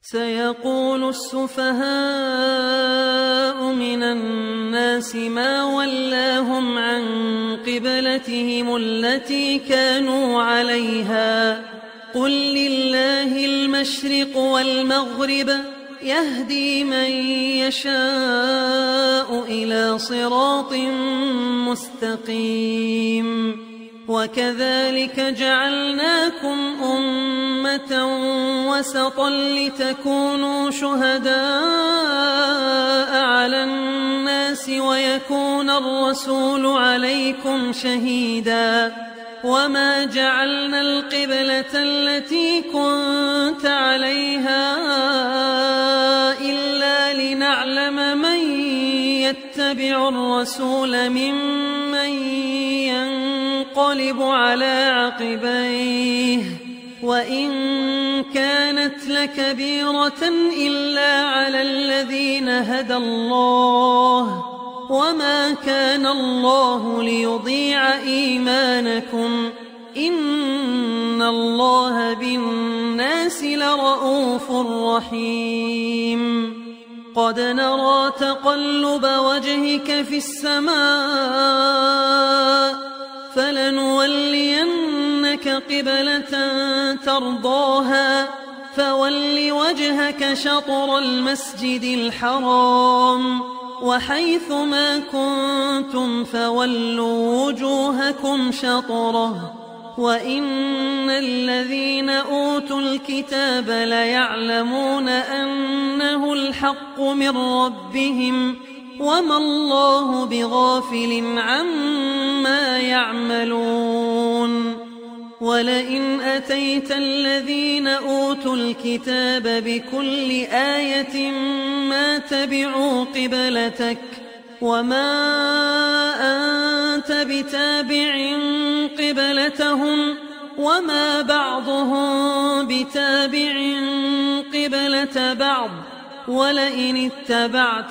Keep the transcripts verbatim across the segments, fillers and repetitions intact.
سيقول السفهاء من الناس ما ولاهم عن قبلتهم التي كانوا عليها قل لله المشرق والمغرب يهدي من يشاء إلى صراط مستقيم وكذلك جعلناكم أمة وسطا لتكونوا شهداء على الناس ويكون الرسول عليكم شهيدا وما جعلنا القبلة التي كنت عليها إلا لنعلم من يتبع الرسول ممن ينقلب على عقبيه وإن كانت لكبيرة إلا على الذين هدى الله وما كان الله ليضيع إيمانكم إن الله بالناس لرءوف رحيم قد نرى تقلب وجهك في السماء فلنولينك قبلة ترضاها فول وجهك شطر المسجد الحرام وحيث ما كنتم فولوا وجوهكم شطره وإن الذين أوتوا الكتاب ليعلمون أنه الحق من ربهم وما الله بغافل عما يعملون ولئن أتيت الذين أوتوا الكتاب بكل آية ما تبعوا قبلتك وما أنت بتابع قبلتهم وما بعضهم بتابع قبلة بعض ولئن اتبعت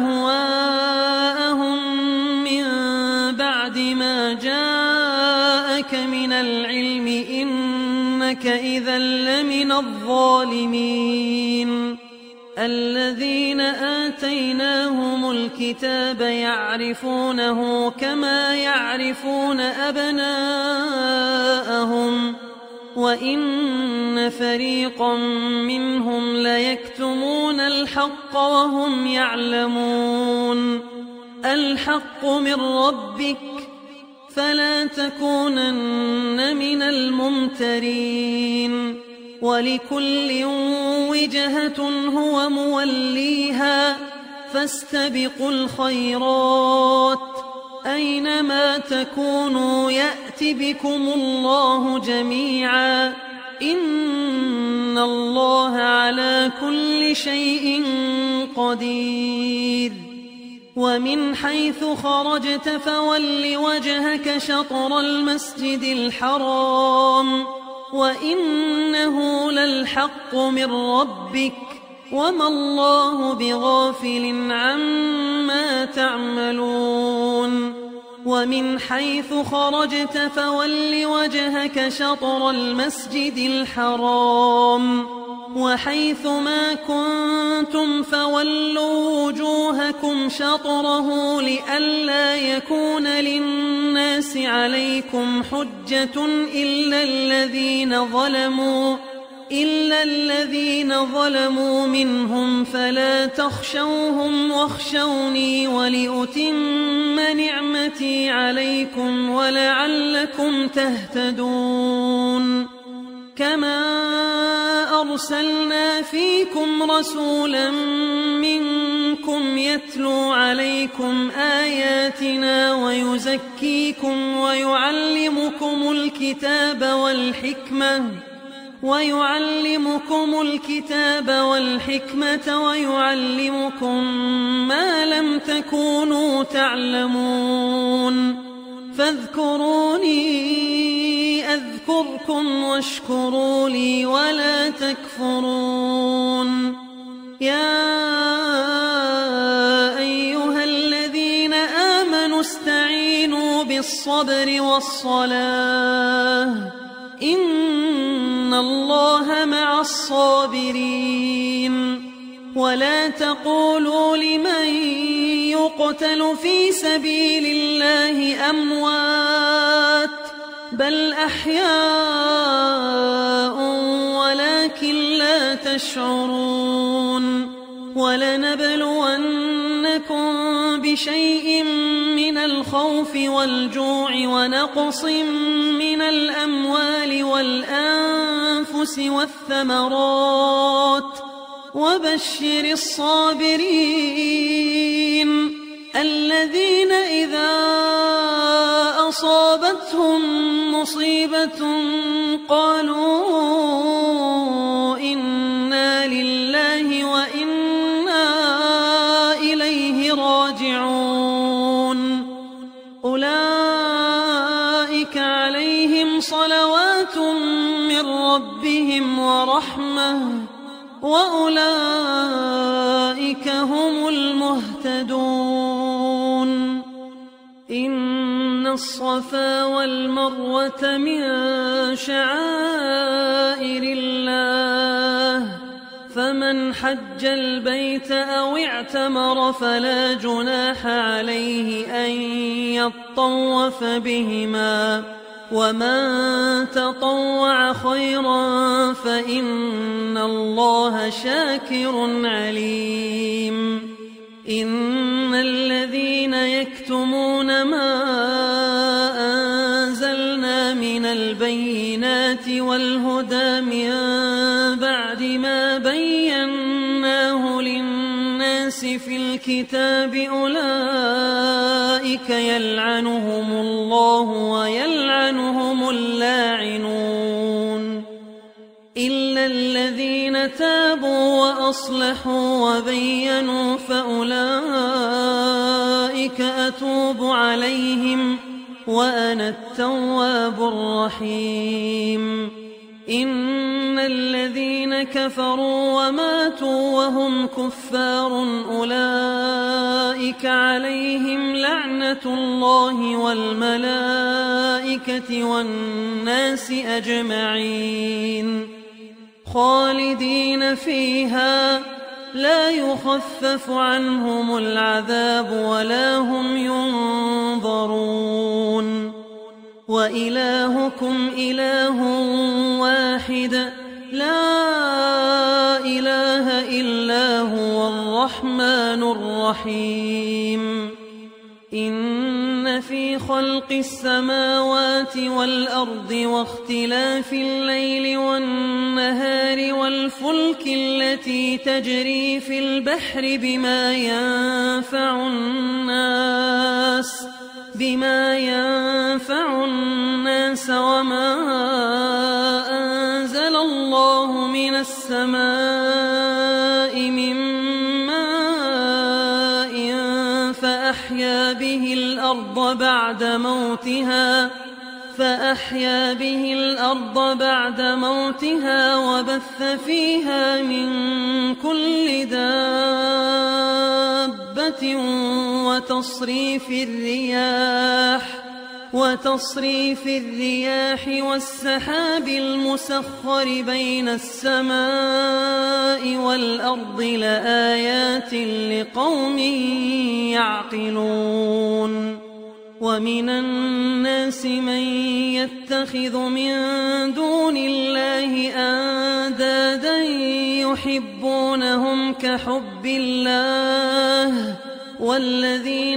أهواءهم من بعد ما جاءك من العلم إنك إذا لمن الظالمين الذين آتيناهم الكتاب يعرفونه كما يعرفون أبناءهم وإن فريقا منهم ليكتمون الحق وهم يعلمون الحق من ربك فلا تكونن من الممترين ولكل وجهة هو موليها فاستبقوا الخيرات أينما تكونوا يأت بكم الله جميعا إن الله على كل شيء قدير ومن حيث خرجت فول وجهك شطر المسجد الحرام وإنه للحق من ربك وما الله بغافل عما تعملون ومن حيث خرجت فول وجهك شطر المسجد الحرام وحيث ما كنتم فولوا وجوهكم شطره لئلا يكون للناس عليكم حجة إلا الذين ظلموا إلا الذين ظلموا منهم فلا تخشوهم واخشوني ولأتم نعمتي عليكم ولعلكم تهتدون كما أرسلنا فيكم رسولا منكم يتلو عليكم آياتنا ويزكيكم ويعلمكم الكتاب والحكمة ويعلمكم الكتاب والحكمة ويعلمكم ما لم تكونوا تعلمون فاذكروني أذكركم واشكروا لي ولا تكفرون يا أيها الذين آمنوا استعينوا بالصبر والصلاة إن الله مع الصابرين ولا تقولوا لمن يقتل في سبيل الله أموات بل أحياء ولكن لا تشعرون ولنبلونكم بشيء من الخوف والجوع ونقص من الأموال والأنفس والثمرات وبشر الصابرين الذين إذا أصابتهم مصيبة قالوا إنا لله وإنا إليه راجعون أولئك عليهم صلوات من ربهم ورحمة وأولئك هم المهتدون إن الصفا والمروة من شعائر الله فمن حج البيت أو اعتمر فلا جناح عليه أن يطوف بهما ومن تطوع خيرا فإن الله شاكر عليم إن الذين يكتمون ما أنزلنا من البينات والهدى من بعد ما بيناه للناس في الكتاب أولئك يلعنهم الله ويلعنهم اللاعنون إلا الذين تابوا وأصلحوا وبينوا فأولئك أتوب عليهم وأنا التواب الرحيم إن الذين كفروا وماتوا وهم كفار أولئك عليهم لعنة الله والملائكة والناس أجمعين خالدين فيها لا يخفف عنهم العذاب ولا هم ينظرون وإلهكم إله واحد لا إله إلا هو الرحمن الرحيم إن في خلق السماوات والأرض واختلاف الليل والنهار والفلك التي تجري في البحر بما ينفع الناس بما ينفع الناس وما أنزل الله من السماء من ماء فأحيا به الأرض بعد موتها فأحيا به الأرض بعد موتها وبث فيها من كل دابة وتصريف الرياح وتصريف الرياح والسحاب المسخر بين السماء والأرض لآيات لقوم يعقلون ومن الناس من يتخذ من دون الله أندادا يحبونهم كحب الله والذين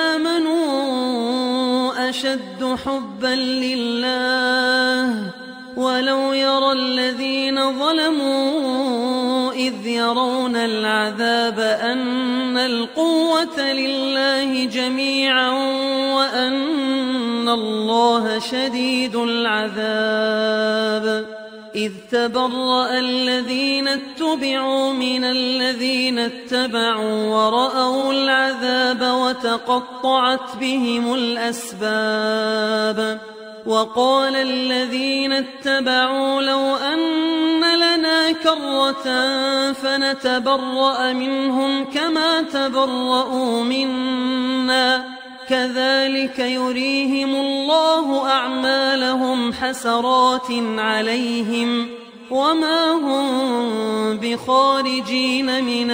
آمنوا أشد حبا لله ولو يرى الذين ظلموا إذ يرون العذاب أن القوة لله جميعا وأن الله شديد العذاب إذ تبرأ الذين اتبعوا من الذين اتبعوا ورأوا العذاب وتقطعت بهم الأسباب وقال الذين اتبعوا لو أن لنا كرة فنتبرأ منهم كما تبرأوا منا كذلك يريهم الله أعمالهم حسرات عليهم وما هم بخارجين من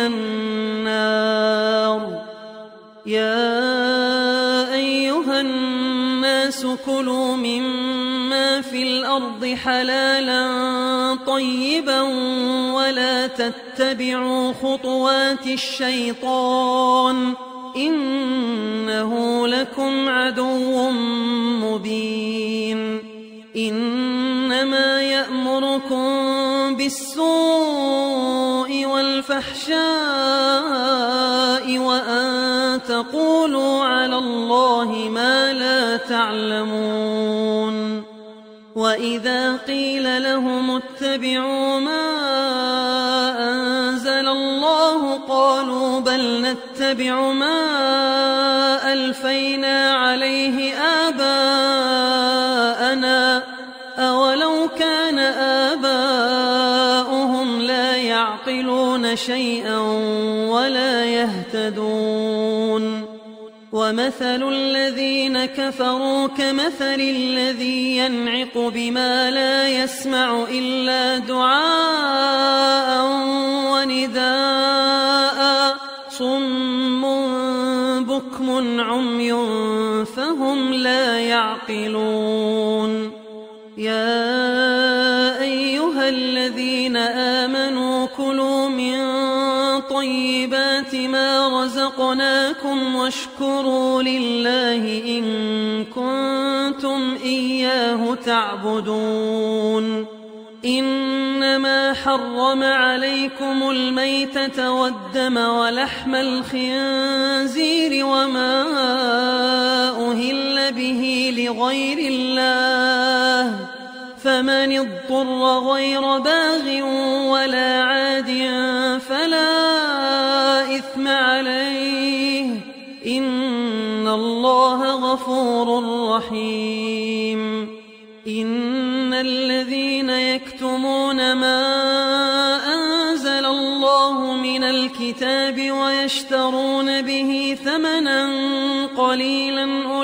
النار. يا أيها الناس كلوا مما في الأرض حلالا طيبا ولا تتبعوا خطوات الشيطان إنه لكم عدو مبين. إنما يأمركم بالسوء والفحشاء وأن تقولوا على الله ما لا تعلمون. وإذا قيل لهم اتبعوا ما أنزل الله قالوا بل نتبع ما ألفينا عليه آباءنا أولو كان آباؤهم لا يعقلون شيئا ولا يهتدون. ومثل الذين كفروا كمثل الذي ينعق بما لا يسمع إلا دعاء ونداء صم بكم عمي فهم لا يعقلون. يا أيها الذين آمنوا كلوا من طيبات ما رزقناكم واشكروا لله إن كنتم إياه تعبدون. إنما حرم عليكم الميتة والدم ولحم الخنزير وما أهل به لغير الله فمن اضطر غير باغ ولا عاد فلا إثم عليه إن الله غفور رحيم. إن الذين يكتمون ما أنزل الله من الكتاب ويشترون به ثمنا قليلا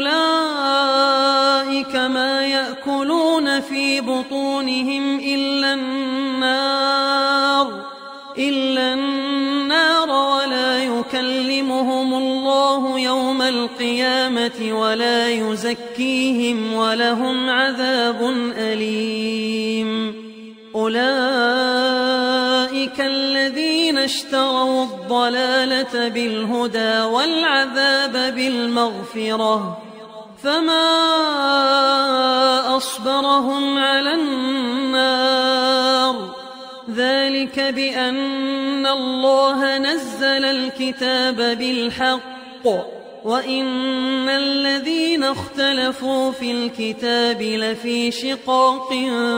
أولئك ما يأكلون في بطونهم إلا النار إلا النار ولا يكلمهم الله يوم القيامة ولا يزكيهم ولهم عذاب أليم. أولئك الذين اشتروا الضلالة بالهدى والعذاب بالمغفرة فما أصبرهم على النار ذلك بأن الله نزل الكتاب بالحق وإن الذين اختلفوا في الكتاب لفي شقاق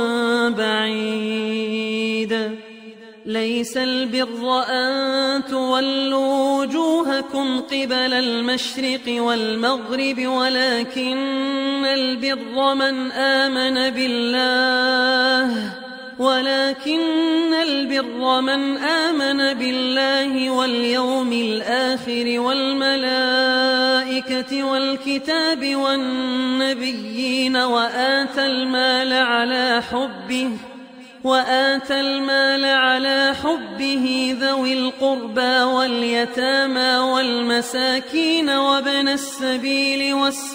بعيد. ليس البر أن تولوا وجوهكم قبل المشرق والمغرب ولكن البر من آمن بالله ولكن البر من آمن بالله واليوم الآخر والملائكة والكتاب والنبيين وآتى المال على حبه وآتى المال على حبه ذوي القربى واليتامى والمساكين وابن السبيل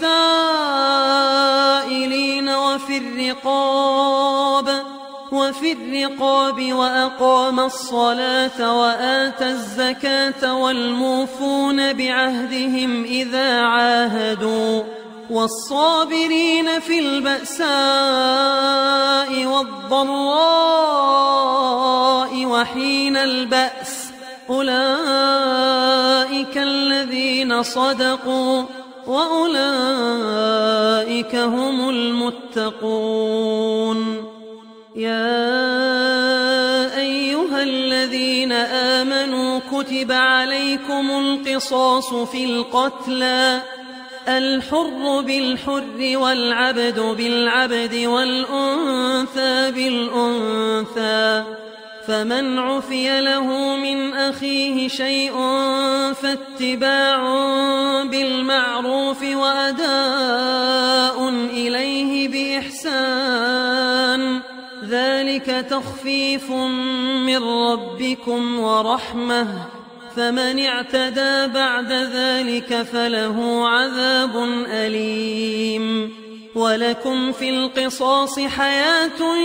والسائلين وفي الرقاب وفي الرقاب وأقام الصلاة وآتى الزكاة والموفون بعهدهم إذا عاهدوا والصابرين في البأساء والضراء وحين البأس أولئك الذين صدقوا وأولئك هم المتقون. يا أيها الذين آمنوا كتب عليكم القصاص في القتلى الحر بالحر والعبد بالعبد والأنثى بالأنثى فمن عفي له من أخيه شيء فاتباع بالمعروف وأداء إليه بإحسان ذلك ذلك تخفيف من ربكم ورحمة، فمن اعتدى بعد ذلك فله عذاب أليم. ولكم في القصاص حياة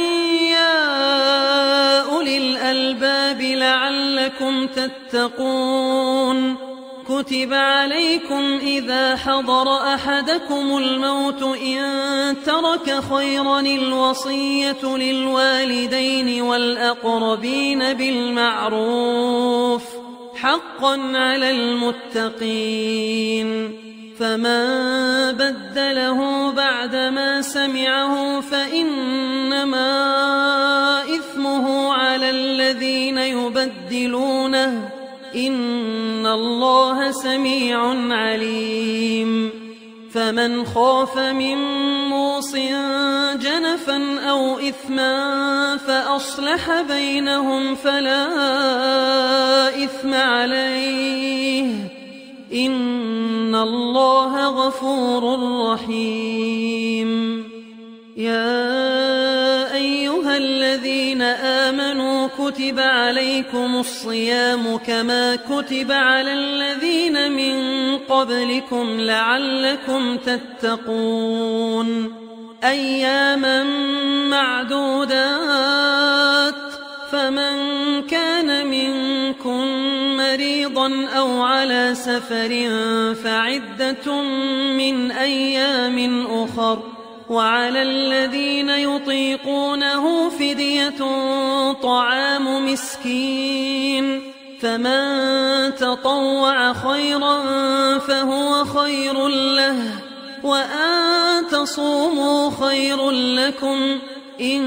يا أولي الألباب لعلكم تتقون. كتب عليكم إذا حضر أحدكم الموت إن ترك خيرا الوصية للوالدين والأقربين بالمعروف حقا على المتقين. فمن بدله بعدما سمعه فإنما إثمه على الذين يبدلونه، إن الله سميع عليم. فمن خاف من موص جنفا أو إثما فأصلح بينهم فلا إثم عليه، إن الله غفور رحيم. يا أيها الذين آمنوا كتب عليكم الصيام كما كتب على الذين من قبلكم لعلكم تتقون. أياما معدودات، فمن كان منكم مريضا أو على سفر فعدة من أيام أخر، وعلى الذين يطيقونه فدية طعام مسكين، فمن تطوع خيرا فهو خير له، وأن تصوموا خير لكم إن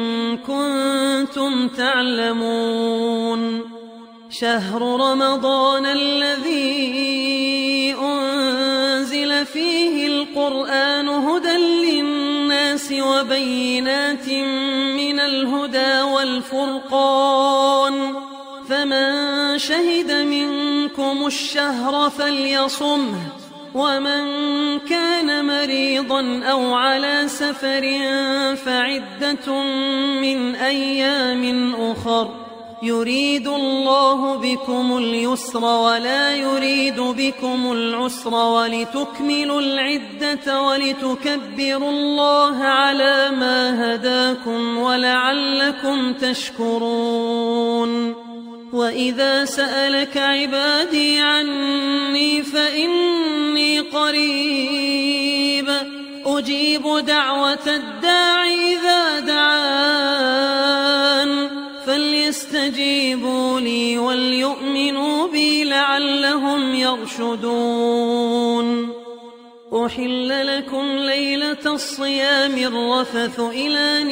كنتم تعلمون. شهر رمضان الذي أنزل فيه القرآن هدى للناس وبينات من الهدى والفرقان، فمن شهد منكم الشهر فليصمه، ومن كان مريضا أو على سفر فعدة من أيام أخر، يريد الله بكم اليسر ولا يريد بكم العسر ولتكملوا العدة ولتكبروا الله على ما هداكم ولعلكم تشكرون. وإذا سألك عبادي عني فإني قريب أجيب دعوة الداع إذا دعان، فليستجيبوا لي وليؤمنوا بي لعلهم يرشدون. أحل لكم ليلة الصيام الرفث إلى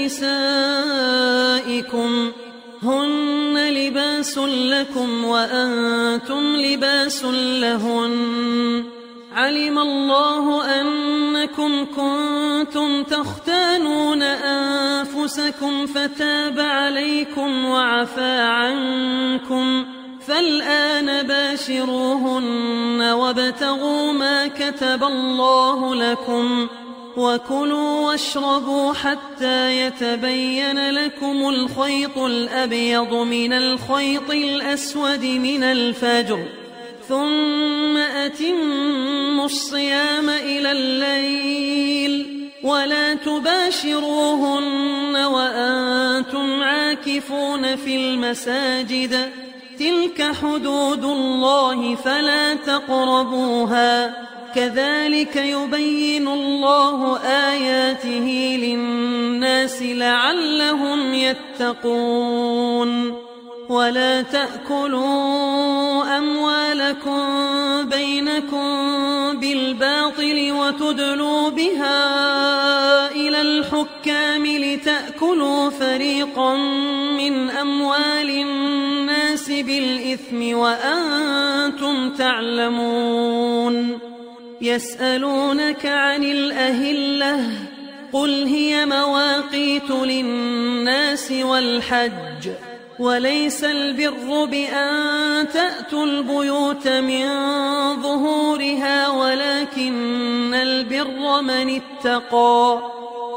نسائكم، هن لباس لكم وأنتم لباس لهن، علم الله أنكم كنتم تختانون أنفسكم فتاب عليكم وعفى عنكم، فالآن باشروهن وابتغوا ما كتب الله لكم، وكلوا واشربوا حتى يتبين لكم الخيط الأبيض من الخيط الأسود من الفجر، ثم أتموا الصيام إلى الليل، ولا تباشروهن وأنتم عاكفون في المساجد، تلك حدود الله فلا تقربوها، كذلك يبين الله آياته للناس لعلهم يتقون. ولا تأكلوا أموالكم بينكم بالباطل وتدلوا بها إلى الحكام لتأكلوا فريقا من أموال الناس بالإثم وأنتم تعلمون. يسألونك عن الأهلة، قل هي مواقيت للناس والحج، وليس البر بأن تأتوا البيوت من ظهورها ولكن البر من اتقى،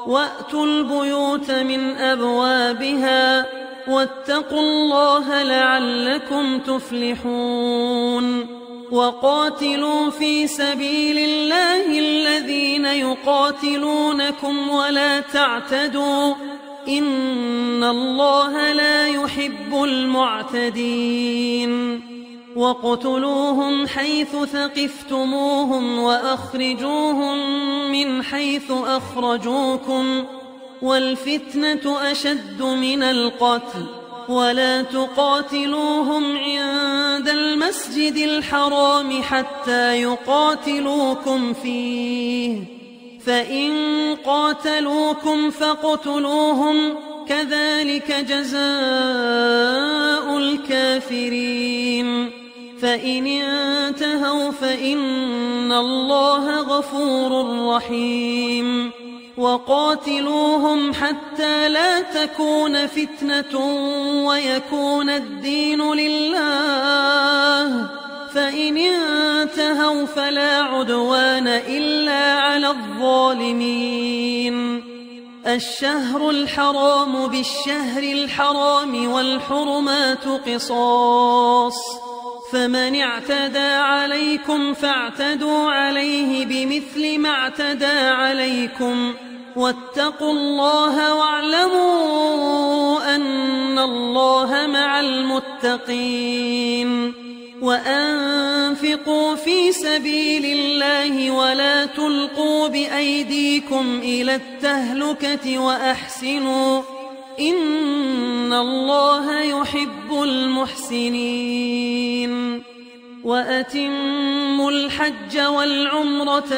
وأتوا البيوت من أبوابها واتقوا الله لعلكم تفلحون وقاتلوا في سبيل الله الذين يقاتلونكم ولا تعتدوا إن الله لا يحب المعتدين واقتلوهم حيث ثقفتموهم وأخرجوهم من حيث أخرجوكم والفتنة أشد من القتل ولا تقاتلوهم عند المسجد الحرام حتى يقاتلوكم فيه فإن قاتلوكم فاقتلوهم كذلك جزاء الكافرين فإن انتهوا فإن الله غفور رحيم وقاتلوهم حتى لا تكون فتنة ويكون الدين لله فإن انتهوا فلا عدوان إلا على الظالمين الشهر الحرام بالشهر الحرام والحرمات قصاص فمن اعتدى عليكم فاعتدوا عليه بمثل ما اعتدى عليكم واتقوا الله واعلموا أن الله مع المتقين وأنفقوا في سبيل الله ولا تلقوا بأيديكم إلى التهلكة وأحسنوا إن الله يحب المحسنين وأتموا الحج والعمرة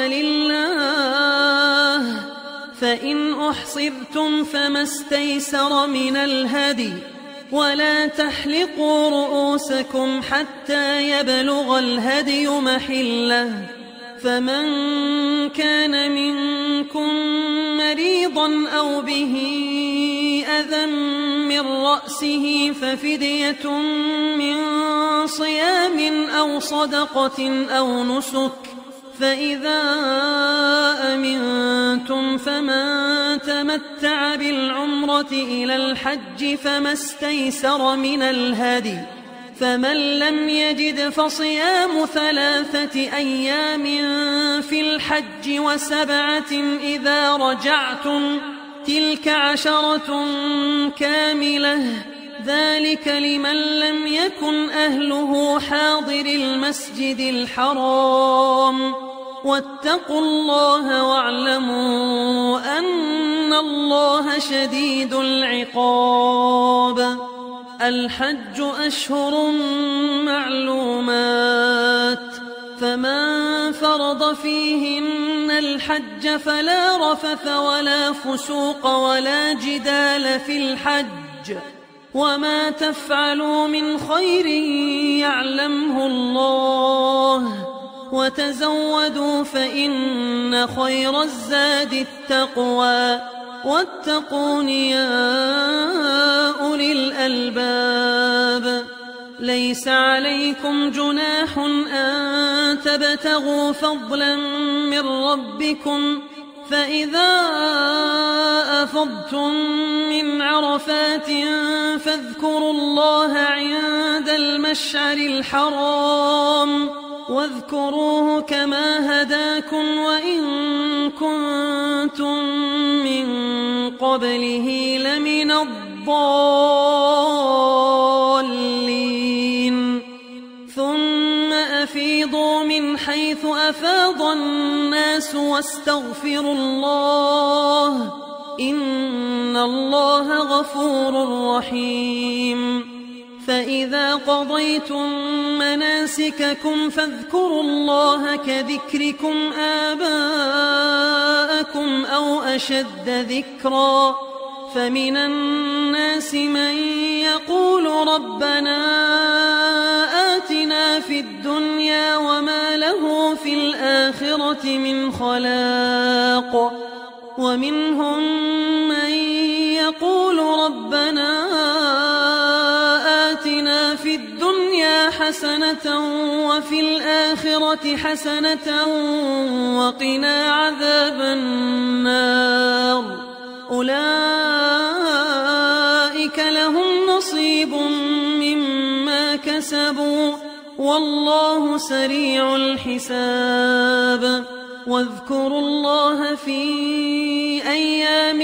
لله فإن أحصرتم فما استيسر من الهدي ولا تحلقوا رؤوسكم حتى يبلغ الهدي محله فمن كان منكم مريضا أو به أذى من رأسه ففدية من صيام أو صدقة أو نسك فإذا أمنتم فمن تمتع بالعمرة إلى الحج فما استيسر من الهدي فمن لم يجد فصيام ثلاثة أيام في الحج وسبعة إذا رجعتم تلك عشرة كاملة ذلك لمن لم يكن أهله حاضر المسجد الحرام واتقوا الله واعلموا أن الله شديد العقاب الحج أشهر معلومات فمن فرض فيهن الحج فلا رفث ولا فسوق ولا جدال في الحج وما تفعلوا من خير يعلمه الله وتزودوا فإن خير الزاد التقوى واتقون يا أولي الألباب ليس عليكم جناح أن تبتغوا فضلا من ربكم فإذا أفضتم من عرفات فاذكروا الله عند المشعر الحرام واذكروه كما هداكم وإن كنتم من قبله لمن الضالين ثم أفيضوا من حيث أفاض الناس واستغفروا الله إن الله غفور رحيم فإذا قضيتم مناسككم فاذكروا الله كذكركم آباءكم أو أشد ذكرا فمن الناس من يقول ربنا آتنا في الدنيا وما له في الآخرة من خلاق ومنهم من يقول ربنا آتنا في الدنيا حسنة وفي الآخرة حسنة وقنا عذاب النار أولئك لهم نصيب مما كسبوا والله سريع الحساب. واذكروا الله في أيام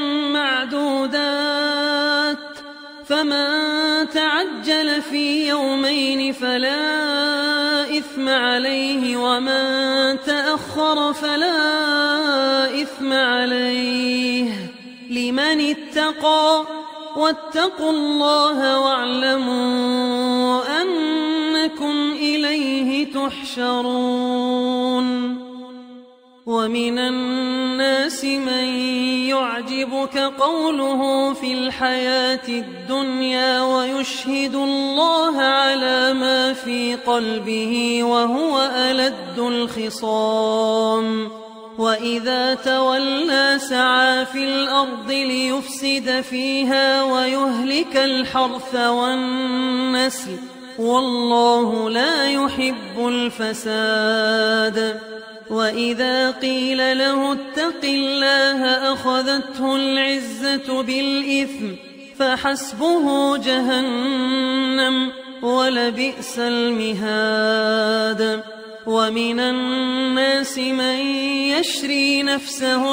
معدودات فمن تعجل في يومين فلا إثم عليه ومن تأخر فلا إثم عليه لمن اتقى واتقوا الله واعلموا أنكم إليه تحشرون. ومن الناس من يعجبك قوله في الحياة الدنيا ويشهد الله على ما في قلبه وهو ألد الخصام وإذا تولى سعى في الأرض ليفسد فيها ويهلك الحرث والنسل والله لا يحب الفساد. وإذا قيل له اتق الله أخذته العزة بالإثم فحسبه جهنم ولبئس المهاد. ومن الناس من يشري نفسه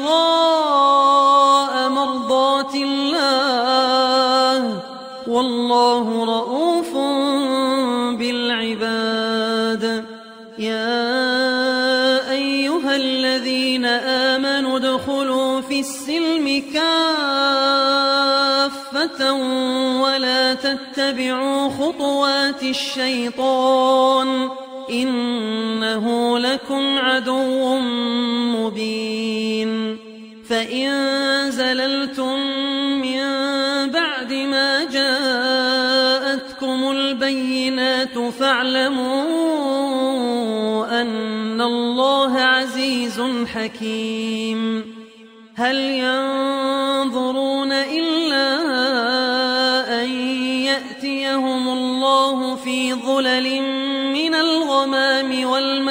ابتغاء مرضات الله والله رؤوف بالعباد. يا أيها الذين آمنوا ادخلوا في السلم كافة ولا تتبعوا خطوات الشيطان إنه لكم عدو مبين. فإن زللتم من بعد ما جاءتكم البينات فاعلموا أن الله عزيز حكيم. هل ينظرون إلا أن يأتيهم الله في ظلل من الغمام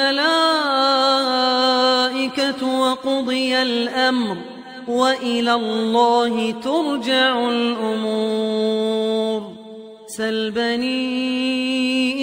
والملائكة وقضي الأمر وإلى الله ترجع الأمور. سل بني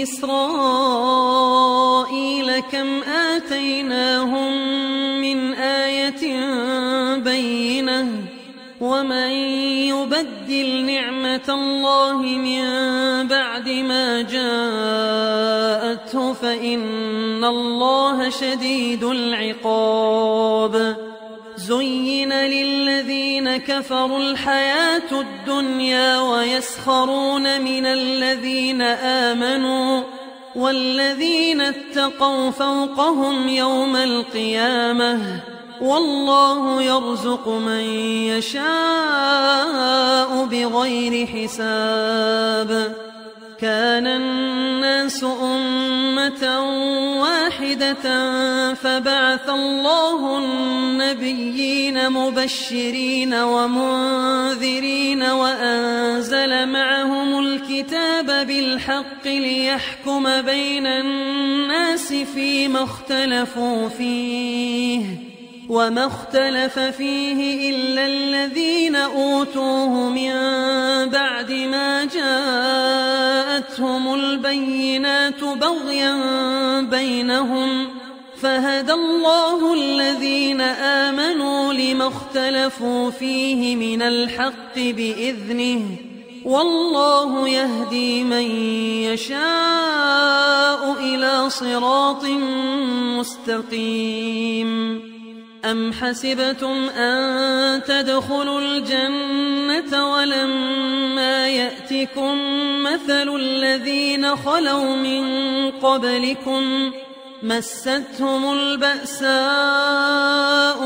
إسرائيل كم آتيناهم من آية بينة ومن يبدل نعمة الله من بعد ما جاءته فإن الله شديد العقاب. زين للذين كفروا الحياة الدنيا ويسخرون من الذين آمنوا والذين اتقوا فوقهم يوم القيامة والله يرزق من يشاء بغير حساب. كان الناس أمة واحدة فبعث الله النبيين مبشرين ومنذرين وأنزل معهم الكتاب بالحق ليحكم بين الناس فيما اختلفوا فيه وما اختلف فيه إلا الذين أوتوه من بعد ما جاءتهم البينات بغيا بينهم فهدى الله الذين آمنوا لما اختلفوا فيه من الحق بإذنه والله يهدي من يشاء إلى صراط مستقيم. أم حسبتم أن تدخلوا الجنة ولما يأتكم مثل الذين خلوا من قبلكم مستهم البأساء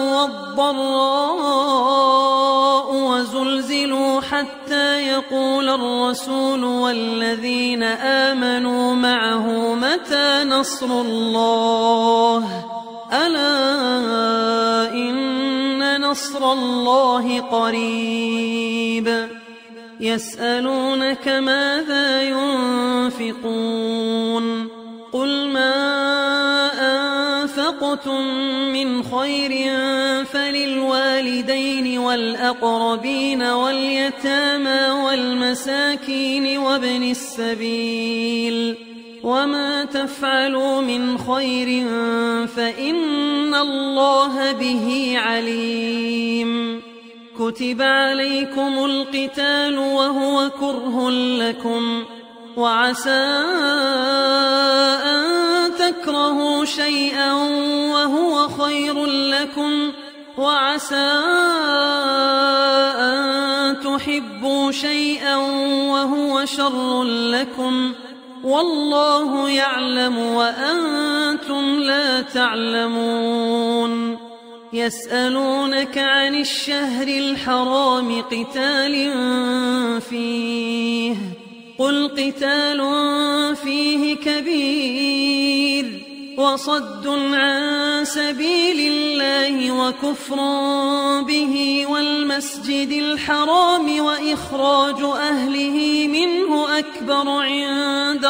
والضراء وزلزلوا حتى يقول الرسول والذين آمنوا معه متى نصر الله ألا إن نصر الله قريب. يسألونك ماذا ينفقون قل ما أنفقتم من خير فللوالدين والأقربين واليتامى والمساكين وابن السبيل وما تفعلوا من خير فإن الله به عليم. كتب عليكم القتال وهو كره لكم وعسى أن تكرهوا شيئا وهو خير لكم وعسى أن تحبوا شيئا وهو شر لكم والله يعلم وأنتم لا تعلمون. يسألونك عن الشهر الحرام قتال فيه قل قتال فيه كبير وصد عن سبيل الله وكفر به والمسجد الحرام وإخراج أهله منه أكبر عند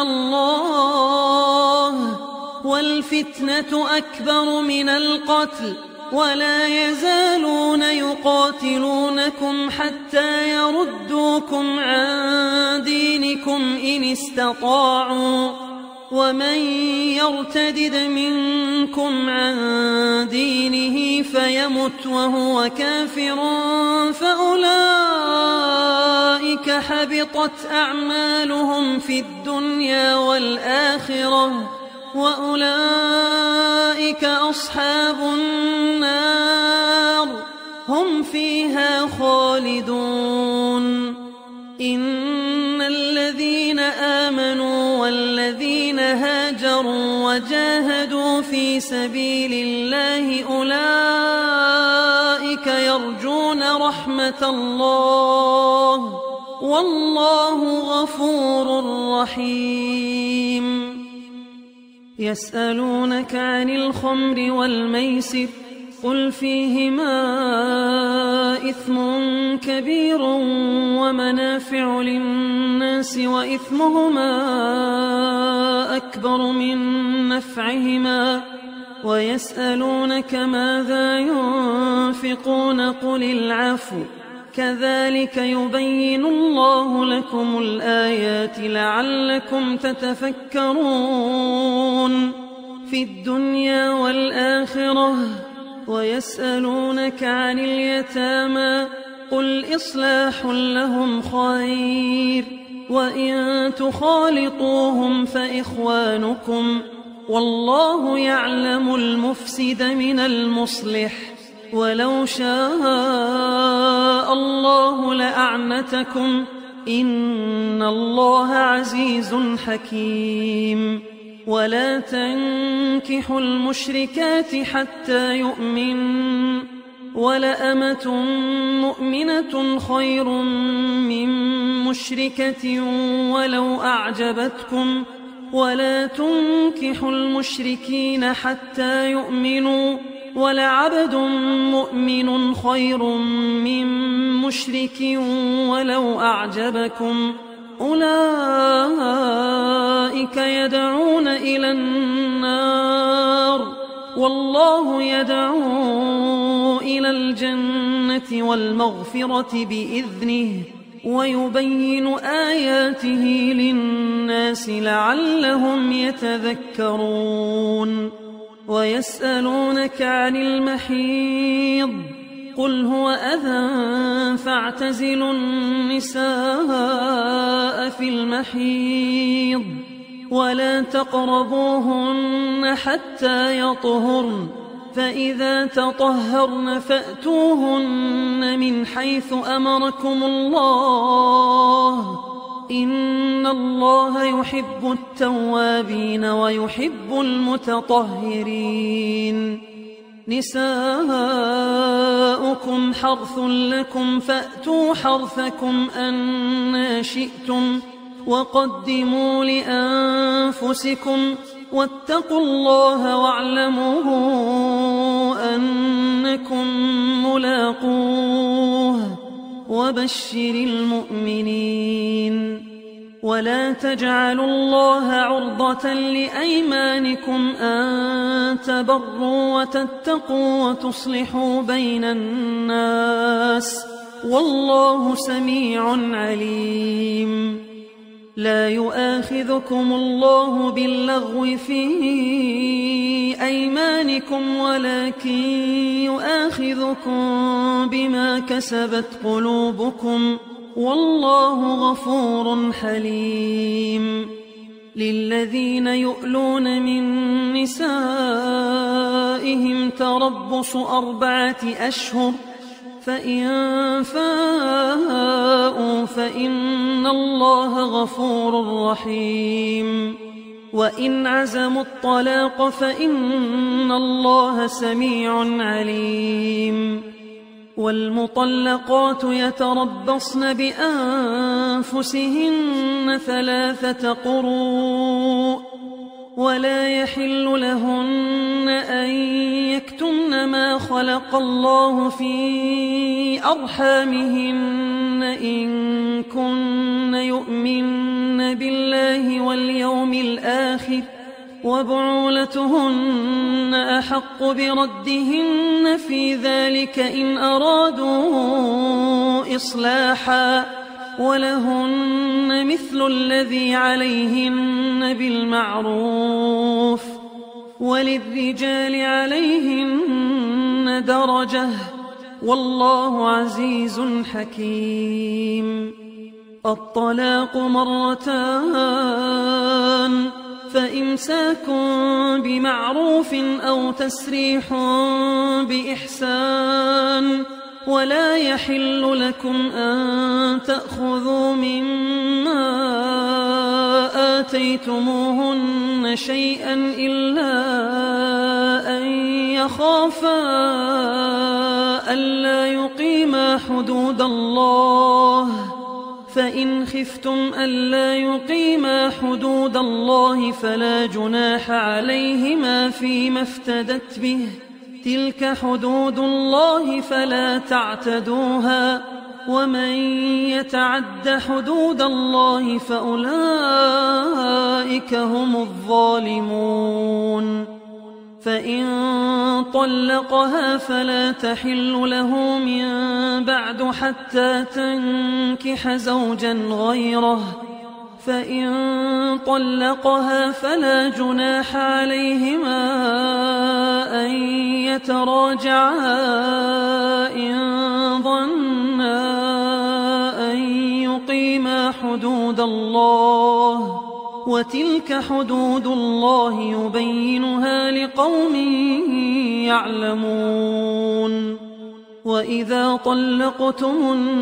الله والفتنة أكبر من القتل ولا يزالون يقاتلونكم حتى يردوكم عن دينكم إن استطاعوا ومن يرتدد منكم عن دينه فيمت وهو كافر فأولئك حبطت أعمالهم في الدنيا والآخرة وأولئك أصحاب النار هم فيها خالدون. إن الذين آمنوا والذين هاجروا وجاهدوا في سبيل الله أولئك يرجون رحمة الله والله غفور رحيم. يسألونك عن الخمر والميسر قل فيهما إثم كبير ومنافع للناس وإثمهما أكبر من نفعهما ويسألونك ماذا ينفقون قل العفو كذلك يبين الله لكم الآيات لعلكم تتفكرون في الدنيا والآخرة. ويسألونك عن اليتامى قل إصلاح لهم خير وإن تخالطوهم فإخوانكم والله يعلم المفسد من المصلح ولو شاء الله لأعنتكم إن الله عزيز حكيم. ولا تنكحوا المشركات حتى يؤمنوا ولأمة مؤمنة خير من مشركة ولو أعجبتكم ولا تنكحوا المشركين حتى يؤمنوا ولعبد مؤمن خير من مشرك ولو أعجبكم أولئك يدعون إلى النار والله يدعو إلى الجنة والمغفرة بإذنه ويبين آياته للناس لعلهم يتذكرون. ويسألونك عن المحيض قل هو أذى فاعتزلوا النساء في المحيض ولا تقربوهن حتى يطهرن فإذا تطهرن فأتوهن من حيث أمركم الله إن الله يحب التوابين ويحب المتطهرين. نساؤكم حرث لكم فأتوا حرثكم أنى شئتم وقدموا لأنفسكم واتقوا الله واعلموا أنكم ملاقوه وبشر المؤمنين. ولا تجعلوا الله عرضة لأيمانكم أن تبروا وتتقوا وتصلحوا بين الناس والله سميع عليم. لا يؤاخذكم الله باللغو في أيمانكم ولكن يؤاخذكم بما كسبت قلوبكم والله غفور حليم. للذين يؤلون من نسائهم تربص أربعة أشهر فإن فاءوا فإن الله غفور رحيم. وإن عزموا الطلاق فإن الله سميع عليم. والمطلقات يتربصن بأنفسهن ثلاثة قروء ولا يحل لهن أن يكتمن ما خلق الله في أرحامهن إن كن يؤمن بالله واليوم الآخر وبعولتهن أحق بردهن في ذلك إن أرادوا إصلاحا ولهن مثل الذي عليهن بالمعروف وللرجال عليهن درجة والله عزيز حكيم. الطلاق مرتان فإمساك بمعروف أو تسريح بإحسان ولا يحل لكم أن تأخذوا مما آتيتموهن شيئا إلا أن يخافا ألا يقيما حدود الله فإن خفتم ألا يقيما حدود الله فلا جناح عليهما فيما افتدت به تلك حدود الله فلا تعتدوها ومن يتعد حدود الله فأولئك هم الظالمون. فإن طلقها فلا تحل له من بعد حتى تنكح زوجا غيره فإن طلقها فلا جناح عليهما أن يتراجعا إن ظنا أن يقيما حدود الله وتلك حدود الله يبينها لقوم يعلمون. وإذا طلقتم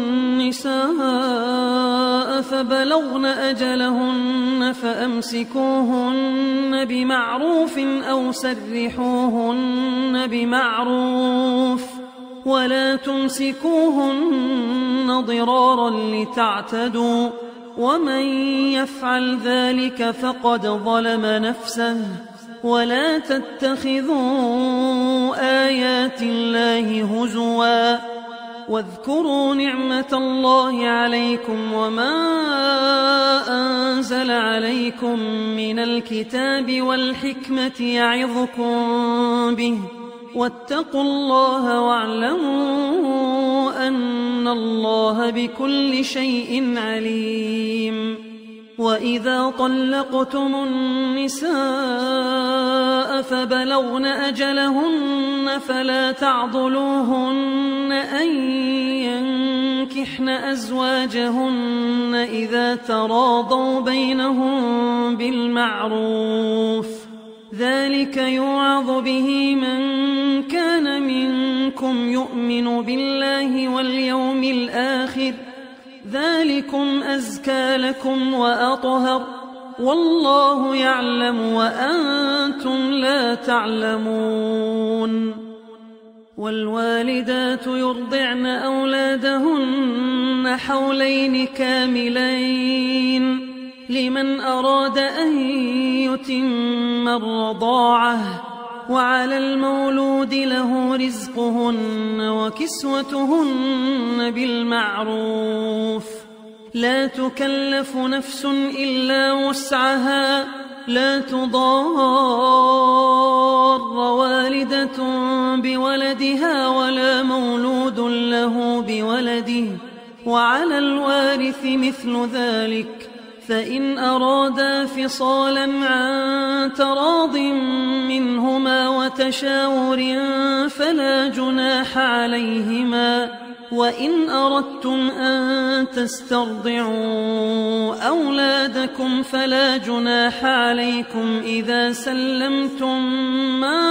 النساء فبلغن أجلهن فأمسكوهن بمعروف أو سرحوهن بمعروف ولا تمسكوهن ضرارا لتعتدوا ومن يفعل ذلك فقد ظلم نفسه. ولا تتخذوا آيات الله هزوا واذكروا نعمة الله عليكم وما أنزل عليكم من الكتاب والحكمة يعظكم به واتقوا الله واعلموا أن الله بكل شيء عليم. وإذا طلقتم النساء فبلغن أجلهن فلا تعضلوهن أن ينكحن أزواجهن إذا تراضوا بينهم بالمعروف ذلك يوعظ به من كان منكم يؤمن بالله واليوم الآخر ذلكم أزكى لكم وأطهر والله يعلم وأنتم لا تعلمون. والوالدات يرضعن أولادهن حولين كاملين لمن أراد أن يتم الرضاعة وعلى المولود له رزقهن وكسوتهن بالمعروف لا تكلف نفس إلا وسعها لا تضار والدة بولدها ولا مولود له بولده وعلى الوارث مثل ذلك فإن أرادا فصالا عن تراض منهما وتشاور فلا جناح عليهما وإن أردتم أن تسترضعوا أولادكم فلا جناح عليكم إذا سلمتم ما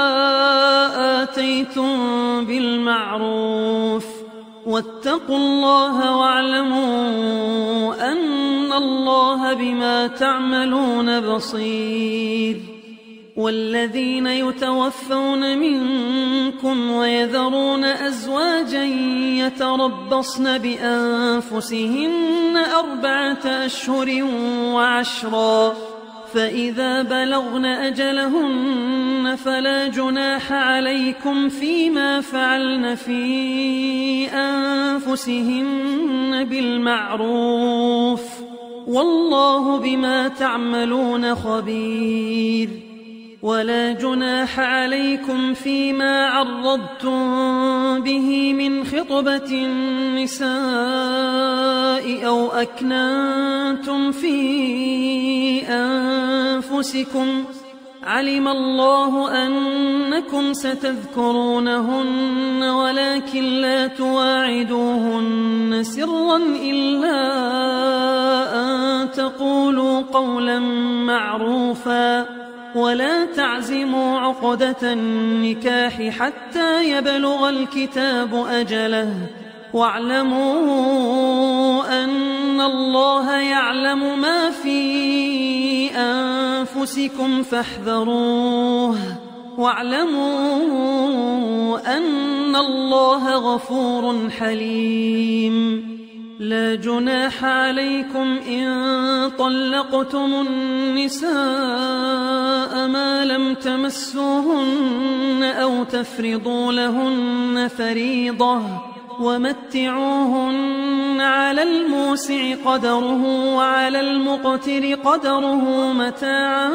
آتيتم بالمعروف واتقوا الله واعلموا أن الله بما تعملون بصير. والذين يتوفون منكم ويذرون أزواجا يتربصن بأنفسهن أربعة أشهر وعشرا فإذا بلغن أجلهن فلا جناح عليكم فيما فعلن في أنفسهن بالمعروف والله بما تعملون خبير. ولا جناح عليكم فيما عرضتم به من خطبة النساء أو أكننتم في أنفسكم علم الله أنكم ستذكرونهن ولكن لا تواعدوهن سرا إلا أن تقولوا قولا معروفا ولا تعزموا عقدة النكاح حتى يبلغ الكتاب أجله واعلموا أن الله يعلم ما في أنفسكم فاحذروه واعلموا أن الله غفور حليم. لا جناح عليكم إن طلقتم النساء ما لم تمسوهن أو تفرضوا لهن فريضة ومتعوهن على الموسع قدره وعلى المقتر قدره متاعا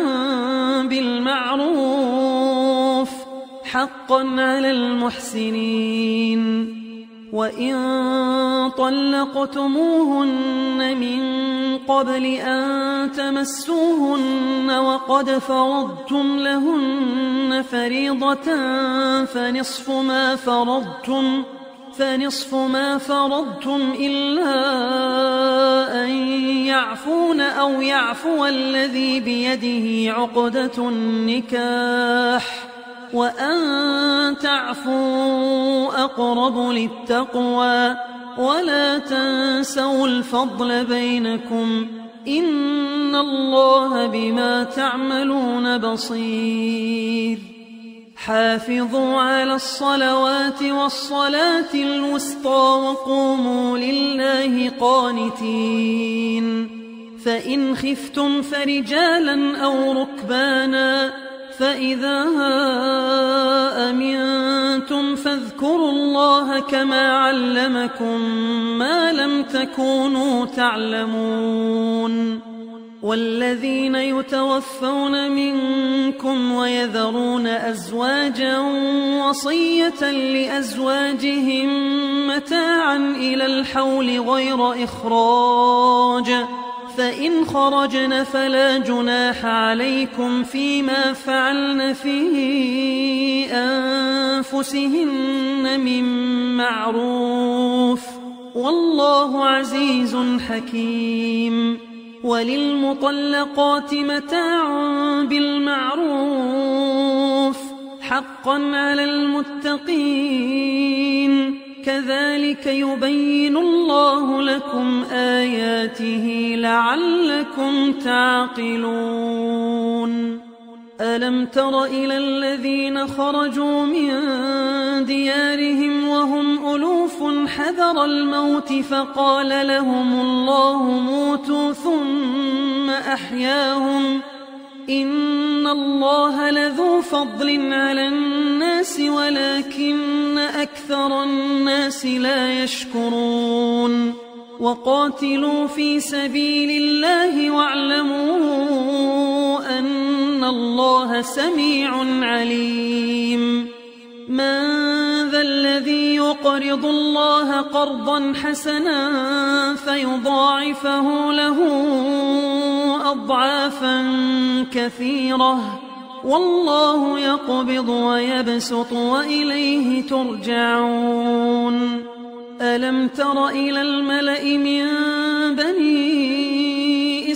بالمعروف حقا على المحسنين. وإن طلقتموهن من قبل أن تمسوهن وقد فرضتم لهن فريضة فنصف ما فرضتم فنصف ما فرضتم إلا أن يعفون أو يعفو الذي بيده عقدة النكاح وأن تعفوا أقرب للتقوى ولا تنسوا الفضل بينكم إن الله بما تعملون بصير. حافظوا على الصلوات والصلاة الوسطى وقوموا لله قانتين. فإن خفتم فرجالا أو ركبانا فإذا أمنتم فاذكروا الله كما علمكم ما لم تكونوا تعلمون. والذين يتوفون منكم ويذرون أزواجا وصية لأزواجهم متاعا إلى الحول غير إخراج فإن خرجن فلا جناح عليكم فيما فعلن في أنفسهن من معروف والله عزيز حكيم. وللمطلقات متاع بالمعروف حقا على المتقين كذلك يبين الله لكم آياته لعلكم تعقلون. ألم تر إلى الذين خرجوا من ديارهم وهم ألوف حذر الموت فقال لهم الله موتوا ثم أحياهم إن الله لذو فضل على الناس ولكن أكثر الناس لا يشكرون. وقاتلوا في سبيل الله واعلموا أن الله سميع عليم. من ذا الذي يقرض الله قرضا حسنا فيضاعفه له أضعافا كثيرة والله يقبض ويبسط وإليه ترجعون. ألم تر إلى الملأ من بني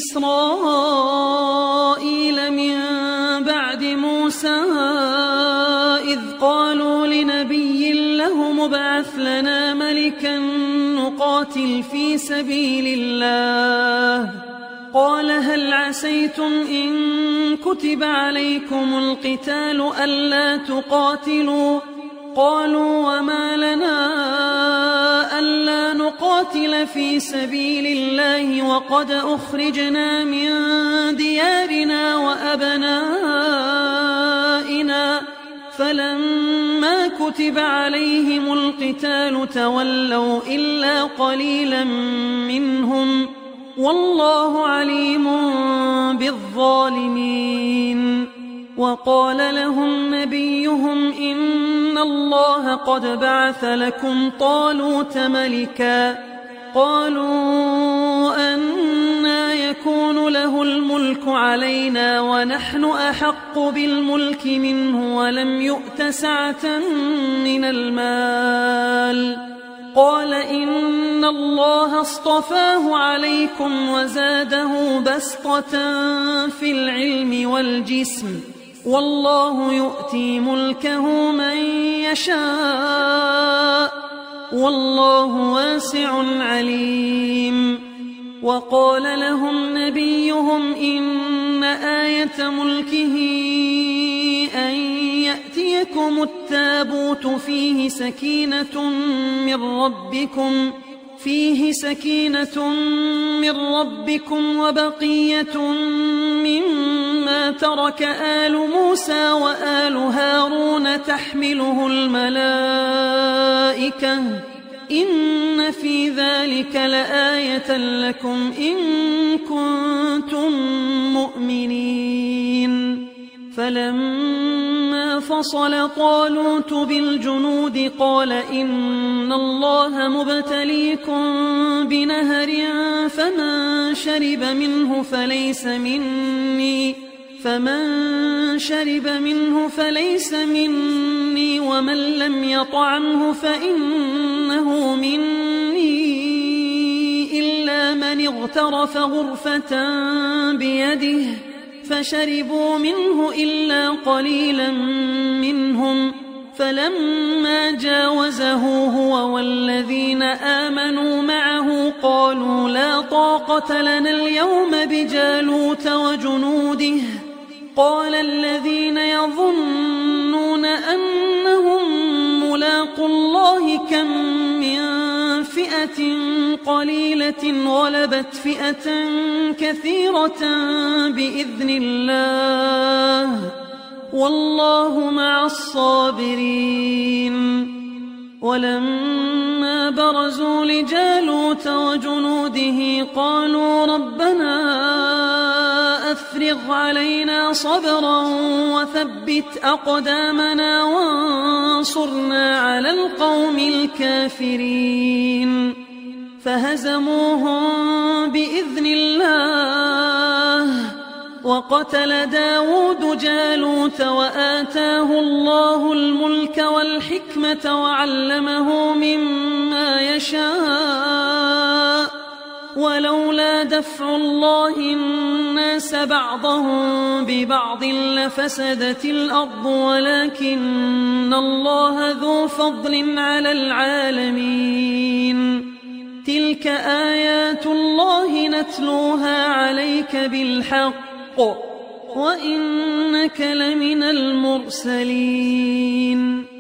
إسرائيل من بعد موسى إذ قالوا لنبي له مبعث لنا ملكا نقاتل في سبيل الله قال هل عسيتم إن كتب عليكم القتال ألا تقاتلوا قالوا وما لنا ألا نقاتل في سبيل الله وقد أخرجنا من ديارنا وأبنائنا فلما كتب عليهم القتال تولوا إلا قليلا منهم والله عليم بالظالمين. وقال لهم نبيهم إن الله قد بعث لكم طالوت ملكا قالوا أنى يكون له الملك علينا ونحن أحق بالملك منه ولم يؤت سعة من المال قال إن الله اصطفاه عليكم وزاده بسطة في العلم والجسم والله يؤتي ملكه من يشاء والله واسع عليم. وقال لهم نبيهم إن آية ملكه أن يأتيكم التابوت فيه سكينة من ربكم فيه سكينة من ربكم وبقية مما ترك آل موسى وآل هارون تحمله الملائكة إن في ذلك لآية لكم إن كنتم مؤمنين. فلما فصل طالوت بالجنود قال إن الله مبتليكم بنهر فمن شرب منه فليس مني فمن شرب منه فليس مني ومن لم يطعمه فإنه مني إلا من اغترف غرفة بيده فشربوا منه إلا قليلا منهم فلما جاوزه هو والذين آمنوا معه قالوا لا طاقة لنا اليوم بجالوت وجنوده قال الذين يظنون أنهم ملاقو الله كم من فئة قليلة غلبت فئة كثيرة بإذن الله والله مع الصابرين. ولما برزوا لجالوت وجنوده قالوا ربنا أفرغ علينا صبرا وثبت أقدامنا وانصرنا على القوم الكافرين. فهزموهم بإذن الله وقتل داود جالوت وآتاه الله الملك والحكمة وعلمه مما يشاء ولولا دفع الله الناس بعضهم ببعض لفسدت الأرض ولكن الله ذو فضل على العالمين. تلك آيات الله نتلوها عليك بالحق وإنك لمن المرسلين.